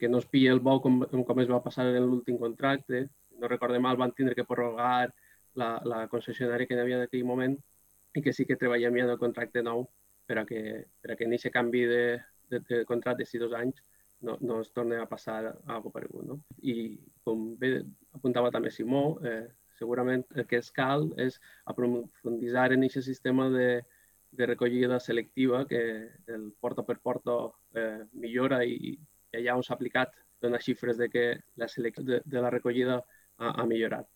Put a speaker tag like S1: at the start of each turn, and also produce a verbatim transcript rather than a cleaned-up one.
S1: que no es pilla el bou com, com es va passar en l'últim contracte. No recorde mal, van tindre que prorrogar la, la concessionària que hi havia en aquell moment i que sí que treballem ja en el contracte nou per a que, per a que en aquest canvi de, de, de contracte de dos anys no, no es torni a passar alguna cosa paregut. No? I com bé apuntava també Simó, eh, segurament el que es cal és aprofunditzar en aquest sistema de, de recollida selectiva que el porta per porta eh, millora i, i allà on s'ha aplicat dona xifres de que la selecció de, de la recollida ha, ha millorat.